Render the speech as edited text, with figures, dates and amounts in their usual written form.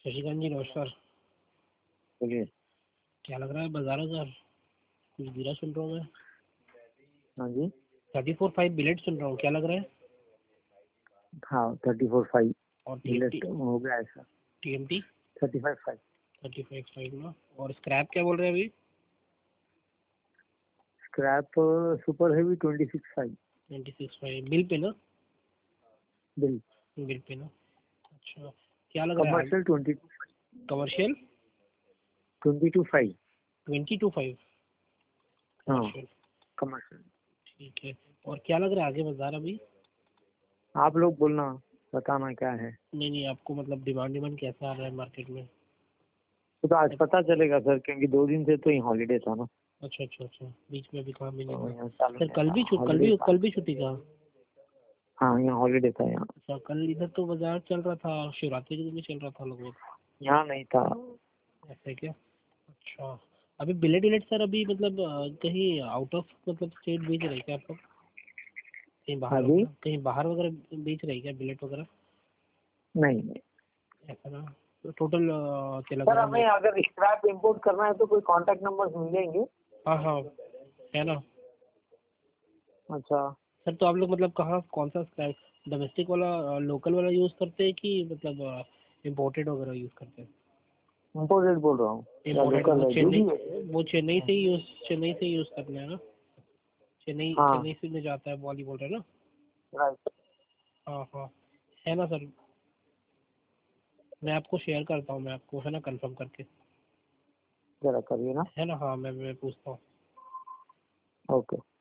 शशिकांत जी नमस्कार। बोलिए। क्या लग रहा है बाजार सर? कुछ गिरा सुन रहा हूँ मैं। हाँ जी, 34.5 बिलेट सुन रहा हूँ, क्या लग रहा है? हाँ 34.5 और बुलेट हो गया है सर। टीएमटी 35.5 35.5 ना। और स्क्रैप क्या बोल रहे हैं अभी? Scrap super heavy 26.5 26.5 bill pay ना? बिल। बिल पे ना। अच्छा, क्या लग रहा है कमर्शियल 22 कमर्शियल 22.5 22.5 हाँ कमर्शियल। कमर्शियल। ठीक है। और क्या लग रहा है आगे बाजार अभी? आप लोग बोलना, बताना क्या है। नहीं नहीं, आपको मतलब डिमांड कैसा आ रहा है मार्केट में? तो आज पता चलेगा सर, क्योंकि 2 दिन से तो ये हॉलीडे था ना। अच्छा अच्छा अच्छा, बीच में अभी काम भी नहीं तो था। यहाँ चालू सर नहीं था, हॉलीडे था। कल भी छुट्टी था। हाँ यहाँ हॉलीडे था यहाँ। अच्छा, कल इधर तो बाजार चल रहा था, शिवरात्रि के दिन भी चल रहा था लगभग। यहाँ नहीं था। ऐसा है क्या? अच्छा, अभी बिलेट इलेट सर अभी मतलब कहीं आउट ऑफ मतलब स्टेट बेच रहे हैं क्या आप लोग? हाँ जी, कहीं बाहर वगैरह बेच रहे हैं क्या बिलेट वगैरह? नहीं नहीं ऐसा ना। तो टोटल क्या लग सर, रहा है? हमें अगर स्क्रैप इंपोर्ट करना है तो कोई कांटेक्ट नंबर मिलेंगे? हाँ हाँ, है ना। अच्छा, सर तो आप लोग मतलब कहाँ कौन सा स्क्रैप, डोमेस्टिक वाला लोकल वाला यूज़ करते हैं कि मतलब इम्पोर्टेड वगैरह यूज़ करते हैं? इम्पोर्टेड बोल रहा हूँ या इम्पोर्टेड लोकल है, जो भी है। वो चेन्नई से यूज़ करना है ना? हाँ चेन्नई से में जाता है वॉली बोल रहे हैं ना? राइट। हाँ हाँ, है ना सर। मैं आपको शेयर करता हूँ, मैं आपको है ना कंफर्म करके। जरा करिए ना। है ना, हाँ मैं पूछता हूँ। ओके।